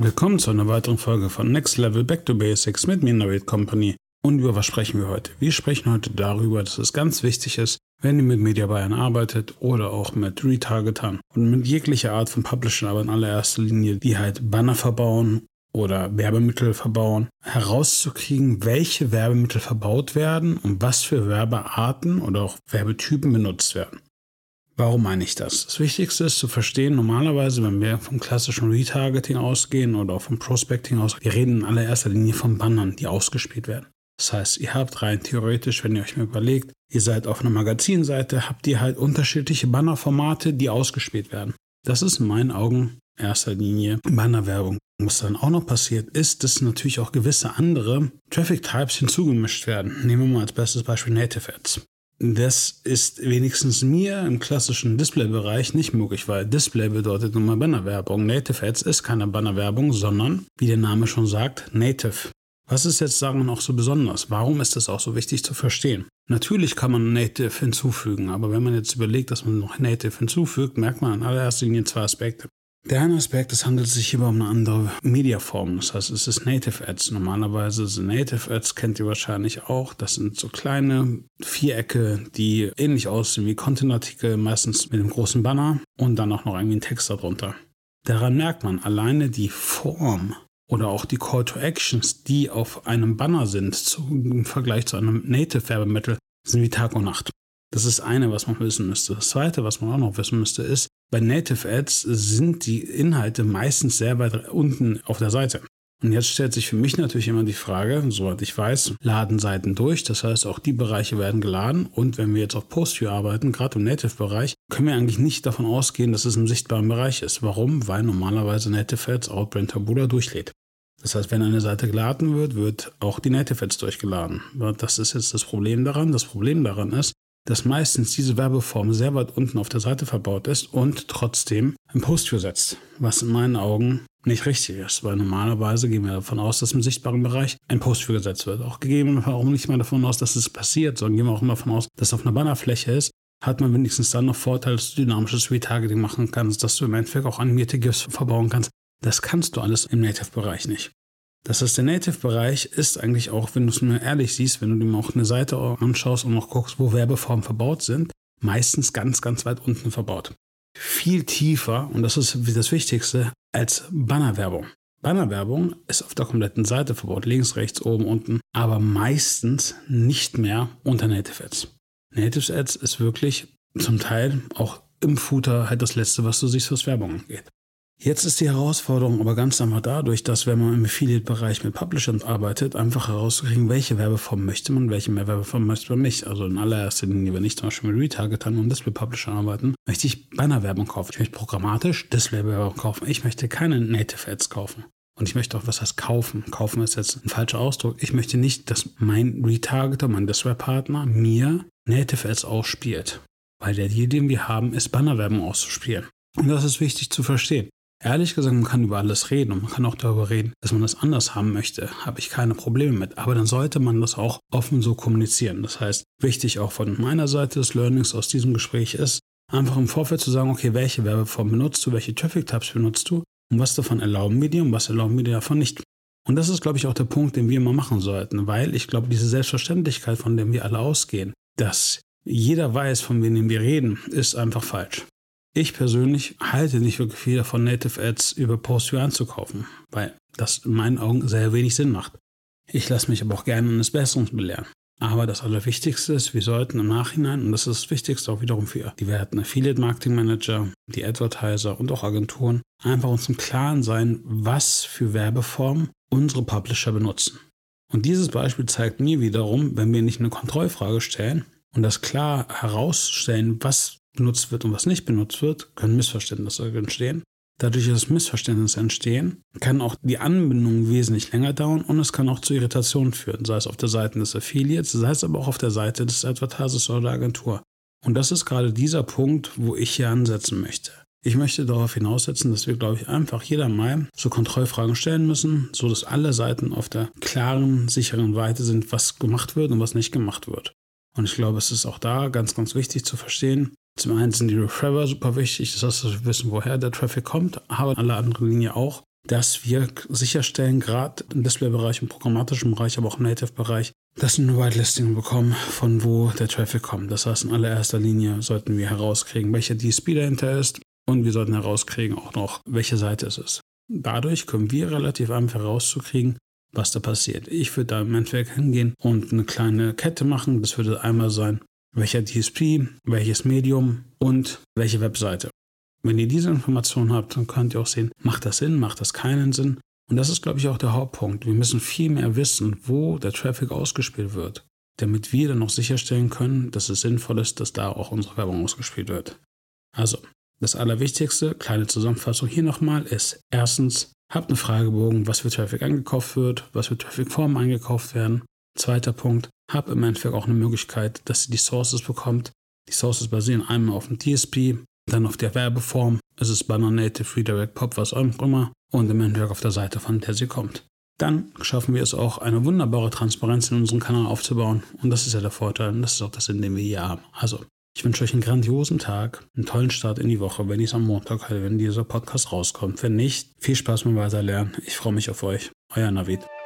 Willkommen zu einer weiteren Folge von Next Level Back to Basics mit mir, Narrate Company. Und über was sprechen wir heute? Wir sprechen heute darüber, dass es ganz wichtig ist, wenn ihr mit Media Buyern arbeitet oder auch mit Retargetern und mit jeglicher Art von Publishern, aber in allererster Linie, die halt Banner verbauen oder Werbemittel verbauen, herauszukriegen, welche Werbemittel verbaut werden und was für Werbearten oder auch Werbetypen benutzt werden. Warum meine ich das? Das Wichtigste ist zu verstehen, normalerweise, wenn wir vom klassischen Retargeting ausgehen oder auch vom Prospecting aus, wir reden in allererster Linie von Bannern, die ausgespielt werden. Das heißt, ihr habt rein theoretisch, wenn ihr euch mal überlegt, ihr seid auf einer Magazinseite, habt ihr halt unterschiedliche Bannerformate, die ausgespielt werden. Das ist in meinen Augen in erster Linie Bannerwerbung. Was dann auch noch passiert ist, dass natürlich auch gewisse andere Traffic-Types hinzugemischt werden. Nehmen wir mal als bestes Beispiel Native Ads. Das ist wenigstens mir im klassischen Display-Bereich nicht möglich, weil Display bedeutet nun mal Bannerwerbung. Native Ads ist keine Bannerwerbung, sondern, wie der Name schon sagt, Native. Was ist jetzt daran auch so besonders? Warum ist das auch so wichtig zu verstehen? Natürlich kann man Native hinzufügen, aber wenn man jetzt überlegt, dass man noch Native hinzufügt, merkt man in allererster Linie zwei Aspekte. Der eine Aspekt, es handelt sich hierbei um eine andere Mediaform. Das heißt, es ist Native Ads. Normalerweise sind Native Ads, kennt ihr wahrscheinlich auch. Das sind so kleine Vierecke, die ähnlich aussehen wie Content-Artikel, meistens mit einem großen Banner und dann auch noch irgendwie ein Text darunter. Daran merkt man alleine die Form oder auch die Call to Actions, die auf einem Banner sind, im Vergleich zu einem Native Werbemittel, sind wie Tag und Nacht. Das ist eine, was man wissen müsste. Das zweite, was man auch noch wissen müsste, ist, bei Native Ads sind die Inhalte meistens sehr weit unten auf der Seite. Und jetzt stellt sich für mich natürlich immer die Frage, soweit ich weiß, laden Seiten durch. Das heißt, auch die Bereiche werden geladen. Und wenn wir jetzt auf Post-View arbeiten, gerade im Native-Bereich, können wir eigentlich nicht davon ausgehen, dass es im sichtbaren Bereich ist. Warum? Weil normalerweise Native Ads Outbrain Taboola durchlädt. Das heißt, wenn eine Seite geladen wird, wird auch die Native Ads durchgeladen. Das ist jetzt das Problem daran. Das Problem daran ist, dass meistens diese Werbeform sehr weit unten auf der Seite verbaut ist und trotzdem ein Post-View setzt, was in meinen Augen nicht richtig ist, weil normalerweise gehen wir davon aus, dass im sichtbaren Bereich ein Post-View gesetzt wird. Auch gegebenenfalls auch nicht mal davon aus, dass es passiert, sondern gehen wir auch immer davon aus, dass es auf einer Bannerfläche ist, hat man wenigstens dann noch Vorteil, dass du dynamisches Retargeting machen kannst, dass du im Endeffekt auch animierte GIFs verbauen kannst. Das kannst du alles im Native-Bereich nicht. Das heißt, der Native-Bereich ist eigentlich auch, wenn du es mir ehrlich siehst, wenn du dir mal auch eine Seite anschaust und noch guckst, wo Werbeformen verbaut sind, meistens ganz, ganz weit unten verbaut. Viel tiefer, und das ist das Wichtigste, als Bannerwerbung. Bannerwerbung ist auf der kompletten Seite verbaut, links, rechts, oben, unten, aber meistens nicht mehr unter Native Ads. Native Ads ist wirklich zum Teil auch im Footer halt das Letzte, was du siehst, was Werbung angeht. Jetzt ist die Herausforderung aber ganz einfach dadurch, dass wenn man im Affiliate-Bereich mit Publishern arbeitet, einfach herauszukriegen, welche Werbeform möchte man, welche Werbeform möchte man nicht. Also in allererster Linie, wenn ich zum Beispiel mit Retargetern und Display-Publishern arbeiten, möchte ich Bannerwerbung kaufen. Ich möchte programmatisch Display-Werbung kaufen. Ich möchte keine Native-Ads kaufen. Und ich möchte auch, was heißt kaufen? Kaufen ist jetzt ein falscher Ausdruck. Ich möchte nicht, dass mein Retargeter, mein Display-Partner mir Native-Ads ausspielt. Weil der Deal, den wir haben, ist Bannerwerbung auszuspielen. Und das ist wichtig zu verstehen. Ehrlich gesagt, man kann über alles reden und man kann auch darüber reden, dass man das anders haben möchte. Habe ich keine Probleme mit. Aber dann sollte man das auch offen so kommunizieren. Das heißt, wichtig auch von meiner Seite des Learnings aus diesem Gespräch ist, einfach im Vorfeld zu sagen, okay, welche Werbeform benutzt du, welche Traffic-Types benutzt du und was davon erlauben wir dir und was erlauben wir dir davon nicht. Und das ist, glaube ich, auch der Punkt, den wir immer machen sollten, weil ich glaube, diese Selbstverständlichkeit, von der wir alle ausgehen, dass jeder weiß, von wem wir reden, ist einfach falsch. Ich persönlich halte nicht wirklich viel davon, Native Ads über Post-View anzukaufen, weil das in meinen Augen sehr wenig Sinn macht. Ich lasse mich aber auch gerne eines Besseren belehren. Aber das Allerwichtigste ist, wir sollten im Nachhinein, und das ist das Wichtigste auch wiederum für die werten Affiliate-Marketing-Manager, die Advertiser und auch Agenturen, einfach uns im Klaren sein, was für Werbeformen unsere Publisher benutzen. Und dieses Beispiel zeigt mir wiederum, wenn wir nicht eine Kontrollfrage stellen und das klar herausstellen, was benutzt wird und was nicht benutzt wird, können Missverständnisse entstehen. Dadurch, dass Missverständnisse entstehen, kann auch die Anbindung wesentlich länger dauern und es kann auch zu Irritationen führen, sei es auf der Seite des Affiliates, sei es aber auch auf der Seite des Advertisers oder der Agentur. Und das ist gerade dieser Punkt, wo ich hier ansetzen möchte. Ich möchte darauf hinaussetzen, dass wir, glaube ich, einfach jeder mal so Kontrollfragen stellen müssen, so dass alle Seiten auf der klaren, sicheren Weite sind, was gemacht wird und was nicht gemacht wird. Und ich glaube, es ist auch da ganz, ganz wichtig zu verstehen. Zum einen sind die Referrer super wichtig, das heißt, dass wir wissen, woher der Traffic kommt, aber alle anderen Linien auch. dass wir sicherstellen, gerade im Display-Bereich, im programmatischen Bereich, aber auch im Native-Bereich, dass wir eine Whitelisting bekommen, von wo der Traffic kommt. Das heißt, in allererster Linie sollten wir herauskriegen, welcher DSP dahinter ist und wir sollten herauskriegen auch noch, welche Seite es ist. Dadurch können wir relativ einfach herauszukriegen, was da passiert. Ich würde da im Endeffekt hingehen und eine kleine Kette machen. Das würde einmal sein, welcher DSP, welches Medium und welche Webseite. Wenn ihr diese Informationen habt, dann könnt ihr auch sehen, macht das Sinn, macht das keinen Sinn. Und das ist, glaube ich, auch der Hauptpunkt. Wir müssen viel mehr wissen, wo der Traffic ausgespielt wird, damit wir dann auch sicherstellen können, dass es sinnvoll ist, dass da auch unsere Werbung ausgespielt wird. Also, das Allerwichtigste, kleine Zusammenfassung hier nochmal, ist erstens, habt eine Fragebogen, was für Traffic eingekauft wird, was für Traffic-Formen eingekauft werden. Zweiter Punkt, habt im Endeffekt auch eine Möglichkeit, dass ihr die Sources bekommt. Die Sources basieren einmal auf dem DSP, dann auf der Werbeform, es ist Banner, Native, Redirect, Pop, was auch immer, und im Endeffekt auf der Seite, von der sie kommt. Dann schaffen wir es auch, eine wunderbare Transparenz in unserem Kanal aufzubauen, und das ist ja der Vorteil, und das ist auch das Sinn, den wir hier haben. Also, ich wünsche euch einen grandiosen Tag, einen tollen Start in die Woche, wenn es am Montag halt, wenn dieser Podcast rauskommt. Wenn nicht, viel Spaß beim Weiterlernen. Ich freue mich auf euch. Euer Navid.